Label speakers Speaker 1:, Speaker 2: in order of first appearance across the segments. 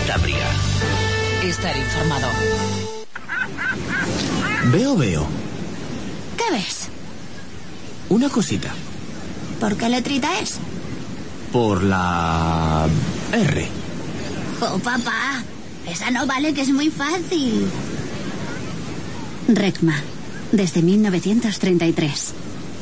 Speaker 1: Cantabria. Estar informado.
Speaker 2: Veo.
Speaker 3: ¿Qué ves?
Speaker 2: Una cosita.
Speaker 3: ¿Por qué letrita es?
Speaker 2: Por la R.
Speaker 3: Oh, papá, esa no vale, que es muy fácil. Recma, desde 1933.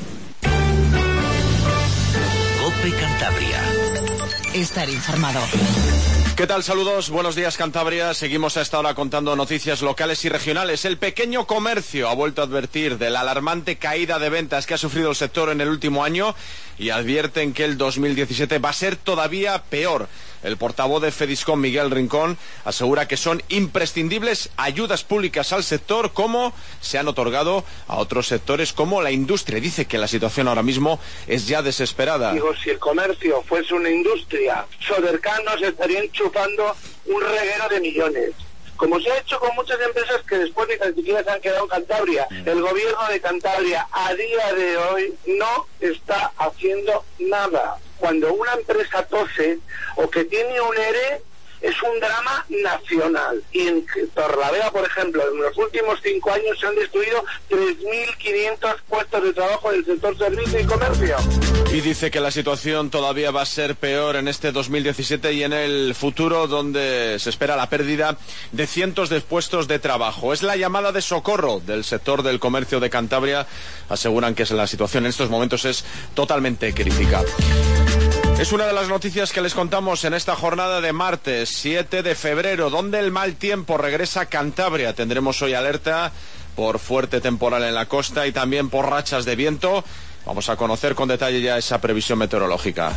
Speaker 1: COPE Cantabria. Estar informado.
Speaker 4: ¿Qué tal? Saludos, buenos días Cantabria. Seguimos a esta hora contando noticias locales y regionales. El pequeño comercio ha vuelto a advertir de la alarmante caída de ventas que ha sufrido el sector en el último año y advierten que el 2017 va a ser todavía peor. El portavoz de Fediscom, Miguel Rincón, asegura que son imprescindibles ayudas públicas al sector como se han otorgado a otros sectores como la industria. Dice que la situación ahora mismo es ya desesperada.
Speaker 5: Digo, si el comercio fuese una industria, Sodercan se estaría enchufando un reguero de millones. Como se ha hecho con muchas empresas que después ni siquiera se han quedado en Cantabria. El gobierno de Cantabria a día de hoy no está haciendo nada. Cuando una empresa tose o que tiene un ERE, es un drama nacional. Y en Torlavega, por ejemplo, en los últimos 5 años se han destruido 3.500 puestos de trabajo del sector servicio y comercio.
Speaker 4: Y dice que la situación todavía va a ser peor en este 2017 y en el futuro, donde se espera la pérdida de cientos de puestos de trabajo. Es la llamada de socorro del sector del comercio de Cantabria. Aseguran que la situación en estos momentos es totalmente crítica. Es una de las noticias que les contamos en esta jornada de martes 7 de febrero, donde el mal tiempo regresa a Cantabria. Tendremos hoy alerta por fuerte temporal en la costa y también por rachas de viento. Vamos a conocer con detalle ya esa previsión meteorológica.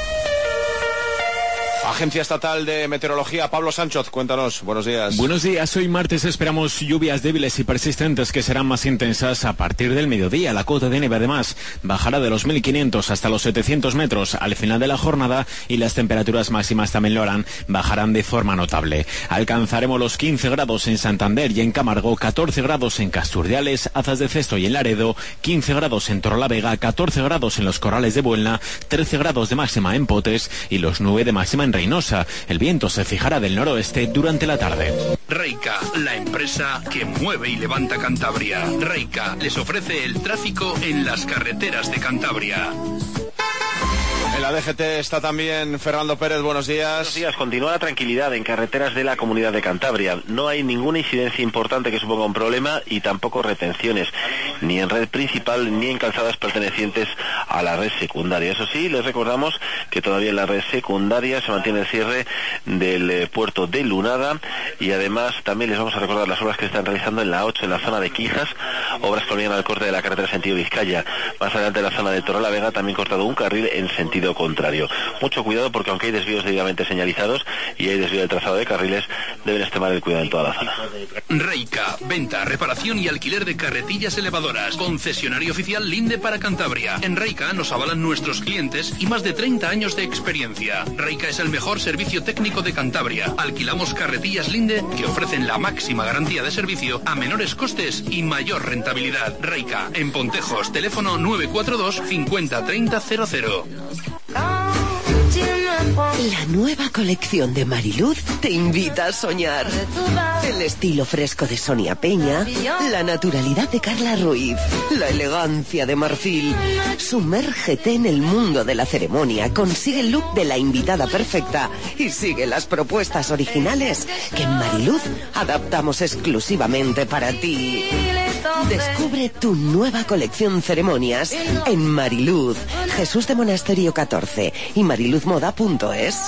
Speaker 4: Agencia Estatal de Meteorología, Pablo Sánchez, cuéntanos, buenos días.
Speaker 6: Buenos días, hoy martes esperamos lluvias débiles y persistentes que serán más intensas a partir del mediodía. La cota de nieve además bajará de los 1.500 hasta los 700 metros al final de la jornada y las temperaturas máximas también lo harán, bajarán de forma notable. Alcanzaremos los 15 grados en Santander y en Camargo, 14 grados en Casturdiales, Azas de Cesto y en Laredo, 15 grados en Torrelavega, 14 grados en los Corrales de Buelna, 13 grados de máxima en Potes y los 9 de máxima en Reynosa. El viento se fijará del noroeste durante la tarde.
Speaker 7: Reika, la empresa que mueve y levanta Cantabria. Reika les ofrece el tráfico en las carreteras de Cantabria.
Speaker 4: En la DGT está también Fernando Pérez, buenos días.
Speaker 8: Buenos días, continúa la tranquilidad en carreteras de la Comunidad de Cantabria. No hay ninguna incidencia importante que suponga un problema y tampoco retenciones, ni en red principal ni en calzadas pertenecientes a la red secundaria. Eso sí, les recordamos que todavía en la red secundaria se mantiene el cierre del puerto de Lunada y además también les vamos a recordar las obras que se están realizando en la 8, en la zona de Quijas, obras que olvidan al corte de la carretera sentido Vizcaya. Más adelante en la zona de Torrelavega también cortado un carril en sentido contrario. Mucho cuidado porque aunque hay desvíos debidamente señalizados y hay desvío de trazado de carriles, deben extremar el cuidado en toda la zona.
Speaker 7: Reika, venta, reparación y alquiler de carretillas elevadoras. Concesionario oficial Linde para Cantabria. En Reika nos avalan nuestros clientes y más de 30 años de experiencia. Reika es el mejor servicio técnico de Cantabria. Alquilamos carretillas Linde que ofrecen la máxima garantía de servicio a menores costes y mayor rentabilidad. Reika, en Pontejos, teléfono 942 50 30 00.
Speaker 9: La nueva colección de Mariluz te invita a soñar. El estilo fresco de Sonia Peña, la naturalidad de Carla Ruiz, la elegancia de Marfil. Sumérgete en el mundo de la ceremonia, consigue el look de la invitada perfecta y sigue las propuestas originales que en Mariluz adaptamos exclusivamente para ti. Descubre tu nueva colección ceremonias en Mariluz, Jesús de Monasterio 14 y mariluzmoda.es.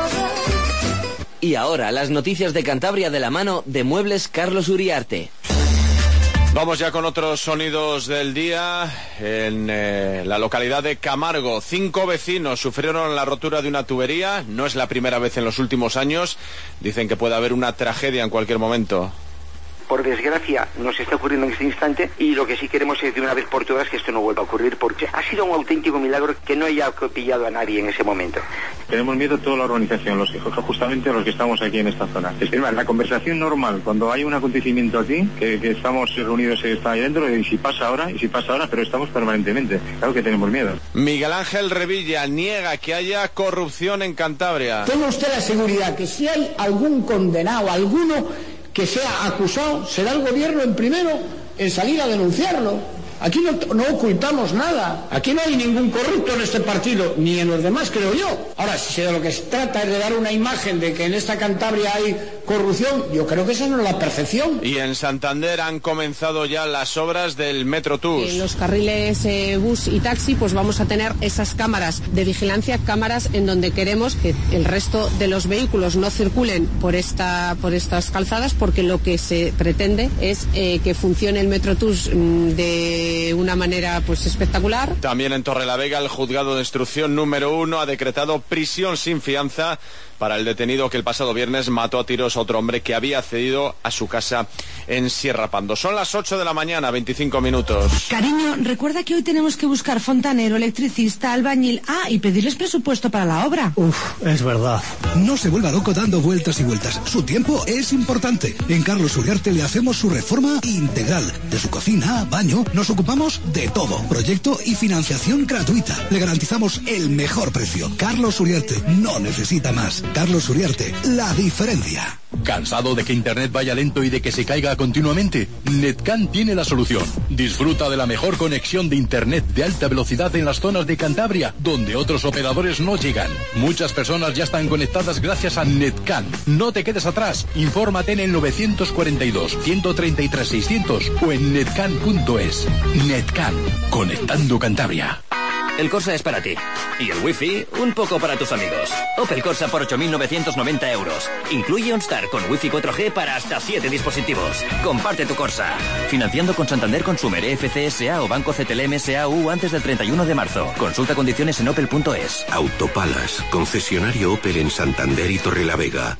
Speaker 10: Y ahora las noticias de Cantabria de la mano de Muebles Carlos Uriarte.
Speaker 4: Vamos ya con otros sonidos del día. En la localidad de Camargo, 5 vecinos sufrieron la rotura de una tubería. No es la primera vez en los últimos años. Dicen que puede haber una tragedia en cualquier momento.
Speaker 11: por desgracia nos está ocurriendo en este instante, y lo que sí queremos es de una vez por todas que esto no vuelva a ocurrir, porque ha sido un auténtico milagro que no haya pillado a nadie en ese momento.
Speaker 12: Tenemos miedo toda la organización, los hijos, justamente los que estamos aquí en esta zona. Es decir, la conversación normal, cuando hay un acontecimiento aquí, que estamos reunidos y está ahí dentro, y si pasa ahora, pero estamos permanentemente. Claro que tenemos miedo.
Speaker 4: Miguel Ángel Revilla niega que haya corrupción en Cantabria.
Speaker 13: Tenga usted la seguridad que si hay algún condenado, alguno que sea acusado, será el gobierno el primero en salir a denunciarlo. Aquí no ocultamos nada. Aquí no hay ningún corrupto en este partido, ni en los demás, creo yo. Ahora, si de lo que se trata es de dar una imagen de que en esta Cantabria hay corrupción, yo creo que esa no es la percepción.
Speaker 4: Y en Santander han comenzado ya las obras del Metro Tours.
Speaker 14: En los carriles bus y taxi, pues vamos a tener esas cámaras de vigilancia, cámaras en donde queremos que el resto de los vehículos no circulen por estas calzadas, porque lo que se pretende es que funcione el Metro Tours de una manera pues espectacular.
Speaker 4: También en Torrelavega el juzgado de instrucción número 1 ha decretado prisión sin fianza para el detenido que el pasado viernes mató a tiros a otro hombre que había accedido a su casa en Sierra Pando. Son las 8 de la mañana, 25 minutos.
Speaker 15: Cariño, recuerda que hoy tenemos que buscar fontanero, electricista, albañil, y pedirles presupuesto para la obra.
Speaker 16: Es verdad. No se vuelva loco dando vueltas y vueltas. Su tiempo es importante. En Carlos Uriarte le hacemos su reforma integral. De su cocina, baño, nos ocupamos de todo. Proyecto y financiación gratuita. Le garantizamos el mejor precio. Carlos Uriarte no necesita más. Carlos Uriarte, la diferencia.
Speaker 17: ¿Cansado de que Internet vaya lento y de que se caiga continuamente? Netcan tiene la solución. Disfruta de la mejor conexión de Internet de alta velocidad en las zonas de Cantabria, donde otros operadores no llegan. Muchas personas ya están conectadas gracias a Netcan. No te quedes atrás. Infórmate en el 942-133-600 o en netcan.es. Netcan, conectando Cantabria.
Speaker 18: El Corsa es para ti. Y el Wi-Fi, un poco para tus amigos. Opel Corsa por 8.990 euros. Incluye OnStar con Wi-Fi 4G para hasta 7 dispositivos. Comparte tu Corsa. Financiando con Santander Consumer, FCSA o Banco CTLM SAU antes del 31 de marzo. Consulta condiciones en opel.es.
Speaker 19: Autopalas, concesionario Opel en Santander y Torrelavega.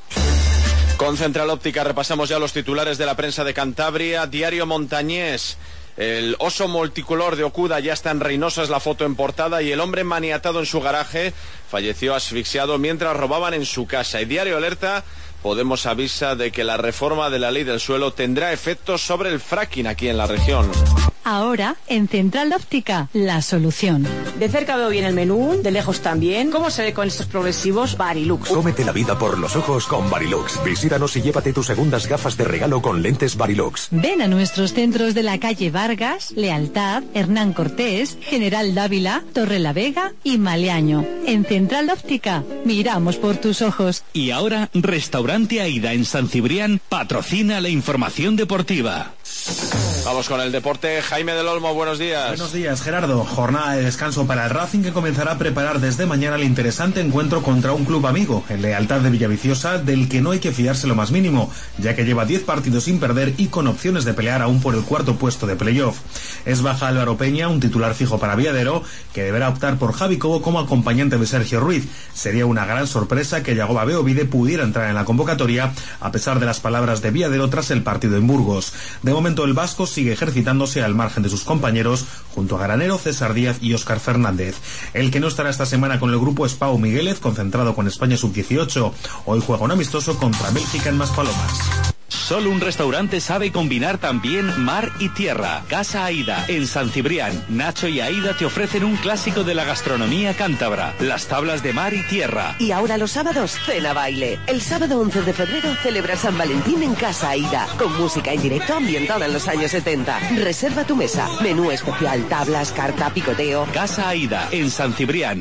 Speaker 4: Con Central Óptica repasamos ya los titulares de la prensa de Cantabria. Diario Montañés. El oso multicolor de Okuda ya está en Reynosa, es la foto en portada, y el hombre maniatado en su garaje falleció asfixiado mientras robaban en su casa. Y Diario Alerta, Podemos avisa de que la reforma de la ley del suelo tendrá efectos sobre el fracking aquí en la región.
Speaker 20: Ahora, en Central Óptica, la solución.
Speaker 21: De cerca veo bien el menú, de lejos también. ¿Cómo se ve con estos progresivos? Varilux.
Speaker 22: Cómete la vida por los ojos con Varilux. Visítanos y llévate tus segundas gafas de regalo con lentes Varilux.
Speaker 20: Ven a nuestros centros de la calle Vargas, Lealtad, Hernán Cortés, General Dávila, Torrelavega y Maleaño. En Central Óptica, miramos por tus ojos.
Speaker 23: Y ahora, Restaurante Aida en San Cibrián patrocina la información deportiva.
Speaker 4: Vamos con el deporte. Jaime del Olmo, buenos días.
Speaker 24: Buenos días, Gerardo. Jornada de descanso para el Racing, que comenzará a preparar desde mañana el interesante encuentro contra un club amigo, el Lealtad de Villaviciosa, del que no hay que fiarse lo más mínimo, ya que lleva 10 partidos sin perder y con opciones de pelear aún por el cuarto puesto de playoff. Es baja Álvaro Peña, un titular fijo para Viadero, que deberá optar por Javi Cobo como acompañante de Sergio Ruiz. Sería una gran sorpresa que Yagoba Beovide pudiera entrar en la convocatoria, a pesar de las palabras de Viadero tras el partido en Burgos. De momento el vasco sigue ejercitándose al margen de sus compañeros, junto a Granero, César Díaz y Óscar Fernández. El que no estará esta semana con el grupo es Pau Miguélez, concentrado con España Sub-18. Hoy juega un amistoso contra Bélgica en Maspalomas.
Speaker 23: Solo un restaurante sabe combinar también mar y tierra. Casa Aida, en San Cibrián. Nacho y Aida te ofrecen un clásico de la gastronomía cántabra, las tablas de mar y tierra.
Speaker 9: Y ahora los sábados, cena baile. El sábado 11 de febrero celebra San Valentín en Casa Aida, con música en directo ambientada en los años 70. Reserva tu mesa, menú especial, tablas, carta, picoteo.
Speaker 23: Casa Aida, en San Cibrián.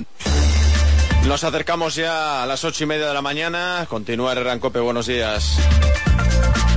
Speaker 4: Nos acercamos ya a las 8:30 de la mañana. Continúa Herrera en COPE, buenos días.